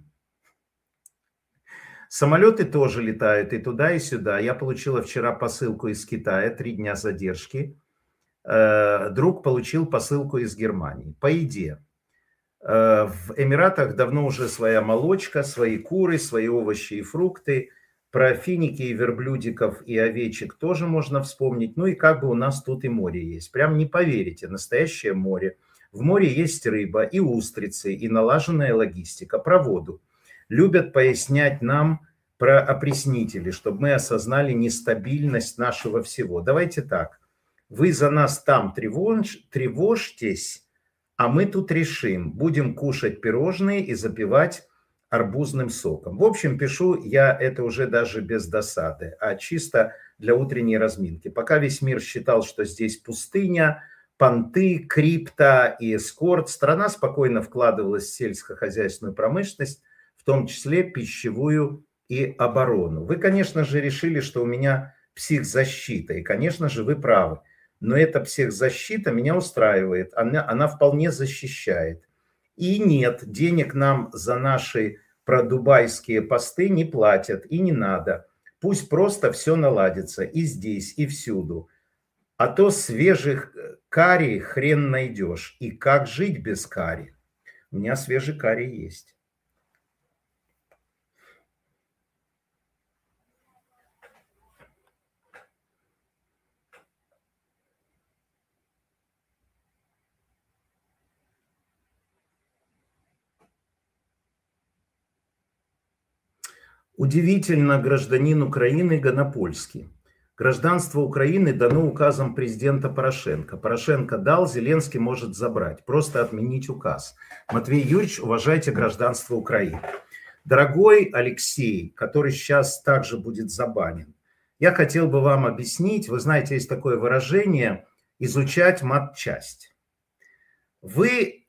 Самолеты тоже летают и туда, и сюда. Я получила вчера посылку из Китая, три дня задержки. Друг получил посылку из Германии. По еде. В Эмиратах давно уже своя молочка, свои куры, свои овощи и фрукты. Про финики и верблюдиков и овечек тоже можно вспомнить. Ну и как бы у нас тут и море есть. Прям не поверите, настоящее море. В море есть рыба и устрицы, и налаженная логистика. Про воду. Любят пояснять нам про опреснители, чтобы мы осознали нестабильность нашего всего. Давайте так. Вы за нас там тревож, тревожьтесь, а мы тут решим. Будем кушать пирожные и запивать арбузным соком. В общем, пишу я это уже даже без досады, а чисто для утренней разминки. Пока весь мир считал, что здесь пустыня, понты, крипто и эскорт, страна спокойно вкладывалась в сельскохозяйственную промышленность, в том числе пищевую и оборону. Вы, конечно же, решили, что у меня психзащита, и, конечно же, вы правы. Но эта психзащита меня устраивает, она, она вполне защищает. И нет, денег нам за наши продубайские посты не платят, и не надо. Пусть просто все наладится и здесь, и всюду. А то свежих карри хрен найдешь. И как жить без карри? У меня свежий карри есть. Удивительно, гражданин Украины Гонопольский. Гражданство Украины дано указом президента Порошенко. Порошенко дал, Зеленский может забрать. Просто отменить указ. Матвей Юрьевич, уважайте гражданство Украины. Дорогой Алексей, который сейчас также будет забанен, я хотел бы вам объяснить, вы знаете, есть такое выражение, изучать матчасть. Вы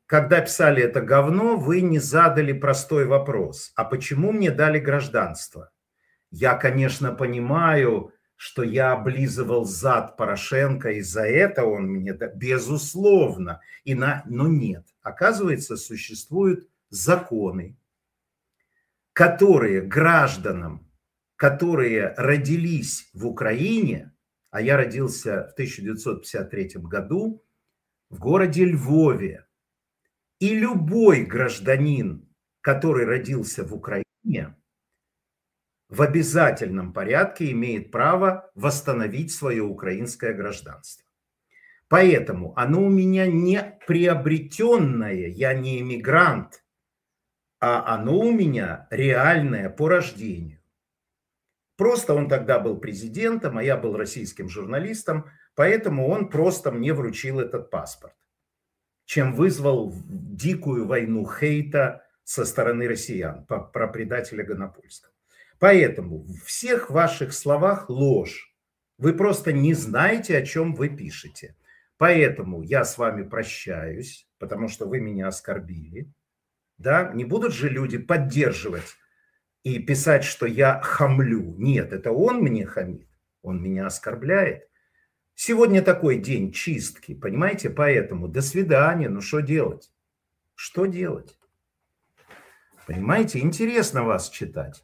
когда писали это говно, вы не задали простой вопрос. А почему мне дали гражданство? Я, конечно, понимаю, что я облизывал зад Порошенко, и за это он мне дал. Безусловно. И на... Но нет. Оказывается, существуют законы, которые гражданам, которые родились в Украине, а я родился в тысяча девятьсот пятьдесят третьем году в городе Львове, и любой гражданин, который родился в Украине, в обязательном порядке имеет право восстановить свое украинское гражданство. Поэтому оно у меня не приобретенное, я не иммигрант, а оно у меня реальное по рождению. Просто он тогда был президентом, а я был российским журналистом, поэтому он просто мне вручил этот паспорт, чем вызвал дикую войну хейта со стороны россиян про предателя Гонопольского. Поэтому в всех ваших словах ложь. Вы просто не знаете, о чем вы пишете. Поэтому я с вами прощаюсь, потому что вы меня оскорбили. Да? Не будут же люди поддерживать и писать, что я хамлю. Нет, это он мне хамит, он меня оскорбляет. Сегодня такой день чистки, понимаете? Поэтому до свидания, ну что делать? Что делать? Понимаете, интересно вас читать.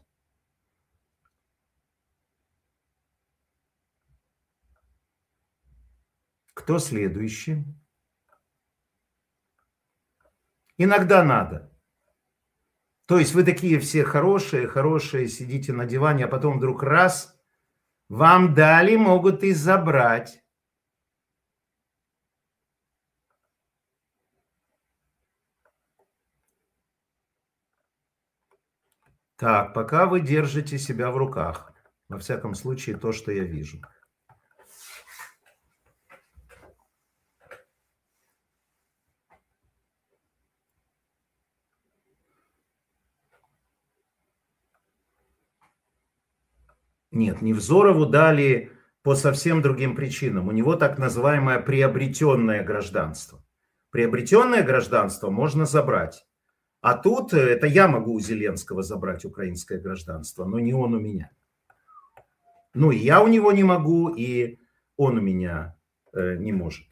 Кто следующий? Иногда надо. То есть вы такие все хорошие, хорошие, сидите на диване, а потом вдруг раз, вам дали, могут и забрать. Так, пока вы держите себя в руках. Во всяком случае, то, что я вижу. Нет, Невзорову дали по совсем другим причинам. У него так называемое приобретенное гражданство. Приобретенное гражданство можно забрать. А тут это я могу у Зеленского забрать украинское гражданство, но не он у меня. Ну и я у него не могу, и он у меня э, не может.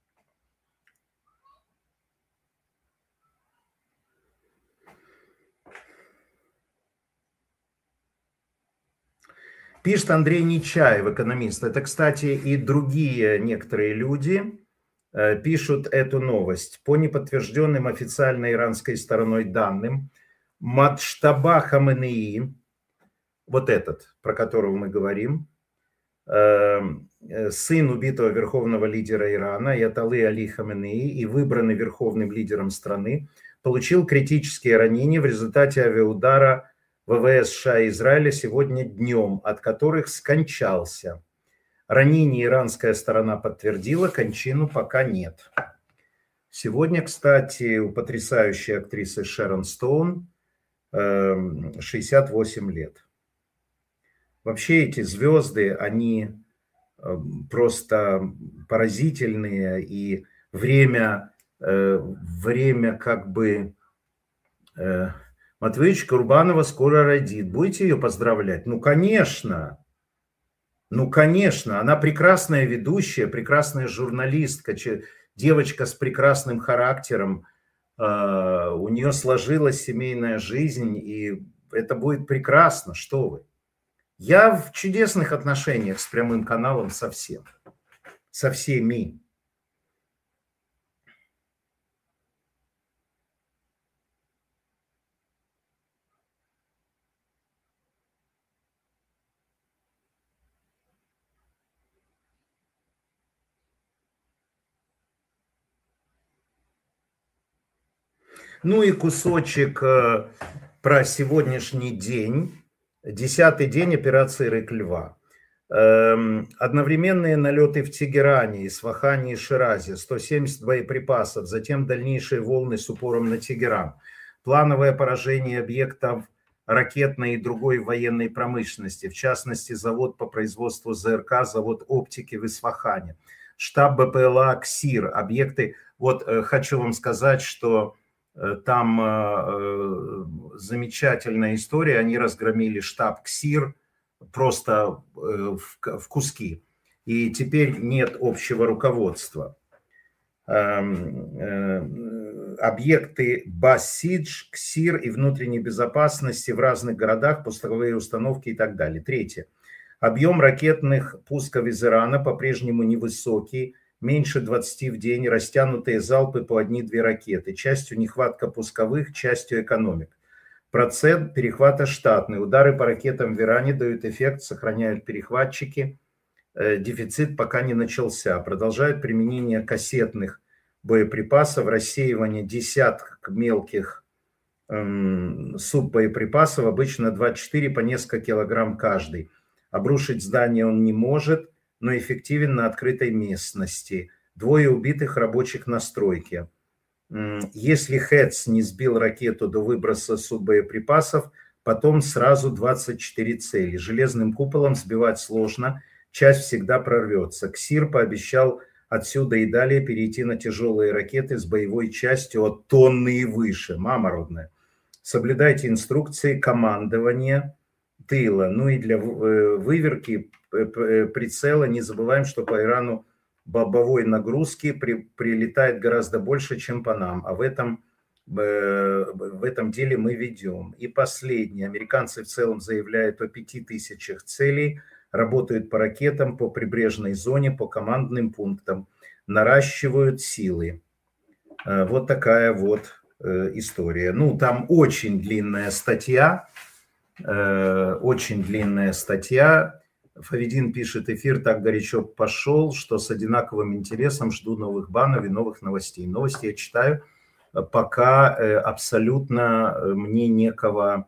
Пишет Андрей Нечаев, экономист. Это, кстати, и другие некоторые люди э, пишут эту новость. По неподтвержденным официальной иранской стороной данным, Муджтаба Хаменеи, вот этот, про которого мы говорим, э, сын убитого верховного лидера Ирана, Аятоллы Али Хаменеи, и выбранный верховным лидером страны, получил критические ранения в результате авиаудара ВВС США и Израиля сегодня днем, от которых скончался. Ранение иранская сторона подтвердила, кончину пока нет. Сегодня, кстати, у потрясающей актрисы Шерон Стоун шестьдесят восемь лет. Вообще эти звезды, они просто поразительные, и время, время как бы... Матвеевич Курбанова скоро родит. Будете ее поздравлять? Ну, конечно. Ну, конечно. Она прекрасная ведущая, прекрасная журналистка, девочка с прекрасным характером. У нее сложилась семейная жизнь, и это будет прекрасно. Что вы? Я в чудесных отношениях с прямым каналом со всем. Со всеми. Ну и кусочек про сегодняшний день, десятый день операции «Рык Льва». Одновременные налеты в Тегеране, Исфахане и Ширазе, сто семьдесят боеприпасов, затем дальнейшие волны с упором на Тегеран, плановое поражение объектов ракетной и другой военной промышленности, в частности завод по производству ЗРК, завод оптики в Исфахане, штаб БПЛА «Ксир», объекты. Вот хочу вам сказать, что там замечательная история. Они разгромили штаб «Ксир» просто в куски. И теперь нет общего руководства. Объекты Басидж, КСИР и внутренней безопасности в разных городах, пусковые установки и так далее. Третье. Объем ракетных пусков из Ирана по-прежнему невысокий, меньше двадцати в день, растянутые залпы по одной-две ракеты. Частью нехватка пусковых, частью экономик. Процент перехвата штатный. Удары по ракетам в Иране дают эффект, сохраняют перехватчики. Дефицит пока не начался. Продолжают применение кассетных боеприпасов, рассеивание десяток мелких эм, суббоеприпасов, обычно двадцать четыре по несколько килограмм каждый. Обрушить здание он не может, но эффективен на открытой местности. Двое убитых рабочих на стройке. Если ХЭЦ не сбил ракету до выброса суббоеприпасов, потом сразу двадцать четыре цели. Железным куполом сбивать сложно, часть всегда прорвется. КСИР пообещал отсюда и далее перейти на тяжелые ракеты с боевой частью от тонны и выше. Мама родная. Соблюдайте инструкции командования тыла. Ну и для выверки прицела не забываем, что по Ирану бобовой нагрузки при, прилетает гораздо больше, чем по нам. А в этом, в этом деле мы ведем. И последнее. Американцы в целом заявляют о пяти тысячах целей. Работают по ракетам, по прибрежной зоне, по командным пунктам, наращивают силы. Вот такая вот история. Ну, там очень длинная статья, очень длинная статья. Фавидин пишет, эфир так горячо пошел, что с одинаковым интересом жду новых банов и новых новостей. Новости я читаю, пока абсолютно мне некого...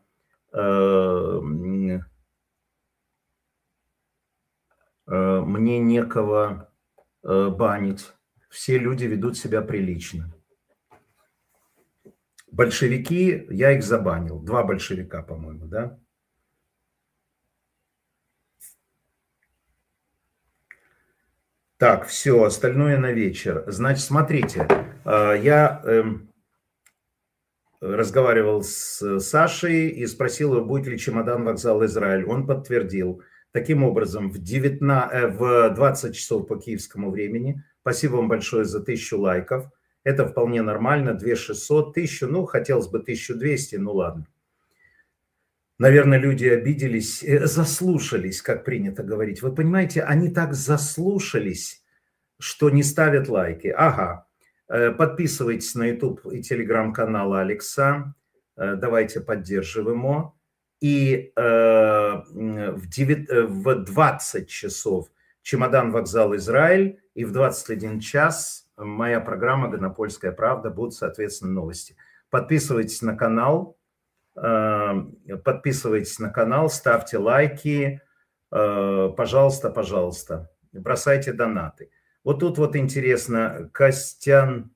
Мне некого э, банить. Все люди ведут себя прилично. Большевики, я их забанил. Два большевика, по-моему, да? Так, все, остальное на вечер. Значит, смотрите, э, я э, разговаривал с Сашей и спросил его, будет ли чемодан вокзал Израиль. Он подтвердил. Таким образом, в, девятнадцать, в двадцать часов по киевскому времени, спасибо вам большое за тысячу лайков, это вполне нормально, две тысячи шестьсот, тысячу, ну, хотелось бы тысячу двести, ну, ладно. Наверное, люди обиделись, заслушались, как принято говорить. Вы понимаете, они так заслушались, что не ставят лайки. Ага, подписывайтесь на YouTube и телеграм-канал Алекса, давайте поддерживаем его. И э, в, девять, в двадцать часов чемодан вокзал Израиль, и в двадцать один час моя программа «Гонопольская правда», будут, соответственно, новости. Подписывайтесь на канал, э, подписывайтесь на канал, ставьте лайки, э, пожалуйста, пожалуйста, бросайте донаты. Вот тут вот интересно, Костян...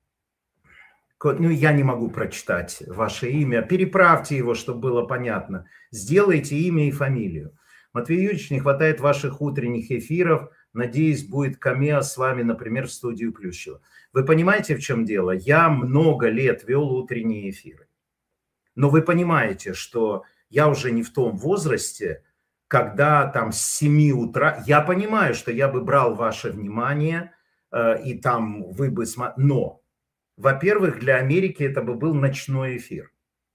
Ну, я не могу прочитать ваше имя. Переправьте его, чтобы было понятно. Сделайте имя и фамилию. Матвей Юрьевич, не хватает ваших утренних эфиров. Надеюсь, будет камео с вами, например, в студию Плющева. Вы понимаете, в чем дело? Я много лет вел утренние эфиры. Но вы понимаете, что я уже не в том возрасте, когда там с семи утра... Я понимаю, что я бы брал ваше внимание, э, и там вы бы... Но... Во-первых, для Америки это бы был ночной эфир.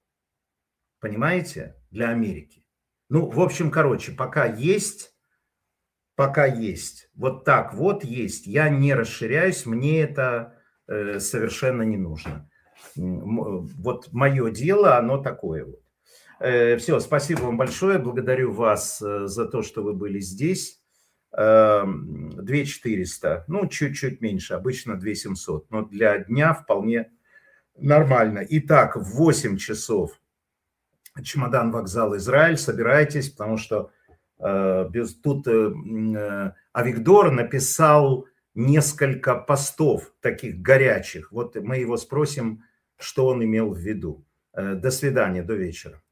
Понимаете? Для Америки. Ну, в общем, короче, пока есть, пока есть. Вот так вот есть. Я не расширяюсь, мне это э, совершенно не нужно. Вот мое дело, оно такое вот. Э, все, спасибо вам большое. Благодарю вас за то, что вы были здесь. две тысячи четыреста, ну, чуть-чуть меньше, обычно две тысячи семьсот, но для дня вполне нормально. Итак, в восемь часов чемодан вокзал Израиль, собирайтесь, потому что э, без, тут э, Авигдор написал несколько постов таких горячих. Вот мы его спросим, что он имел в виду. Э, до свидания, до вечера.